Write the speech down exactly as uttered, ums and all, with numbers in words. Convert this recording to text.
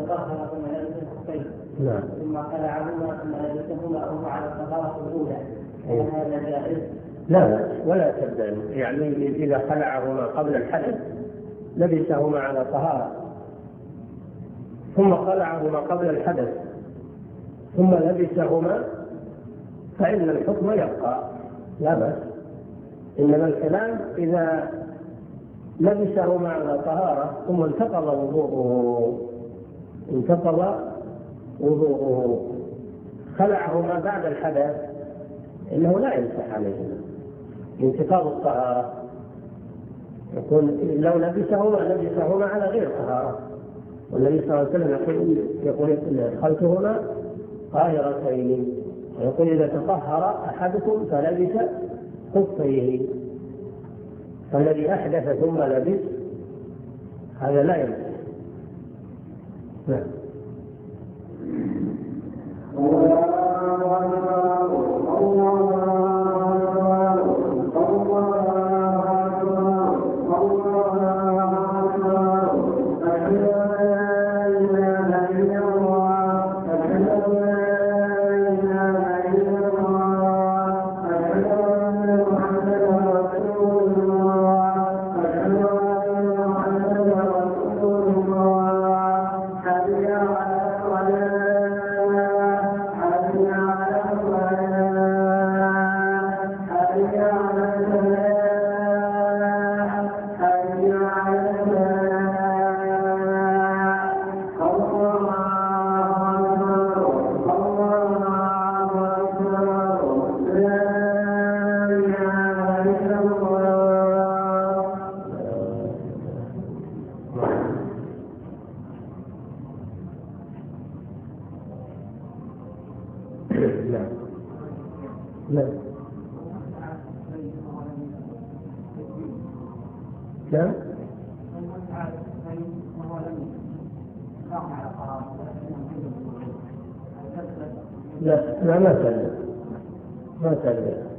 تطهر ثم لبس الخفين نعم. ثم خلعهما ثم لبسهما وهو على الطهارة الأولى هل هذا جائز؟ لا ولا تبدأ، يعني إذا خلعهما قبل الحدث لبسهما على طهارة ثم خلعهما قبل الحدث ثم لبسهما فإن الحكم يبقى لا بأس. إنما الكلام إذا لبسهما على طهارة ثم انتقض وضوءه انتقض وضوءه خلعهما بعد الحدث إنه لا يمسح عليهما انتقاض الطهارة، يكون لو لبسهما لبسهما على غير طهارة. والنبي صلى الله عليه وسلم يقول يقول ادخلتهما طاهرتين، ويقول إذا تطهر أحدكم فلبس خفيه، فالذي أحدث ثم لبس هذا لا يمسح. نعم. لا لا ما سلم ما سلم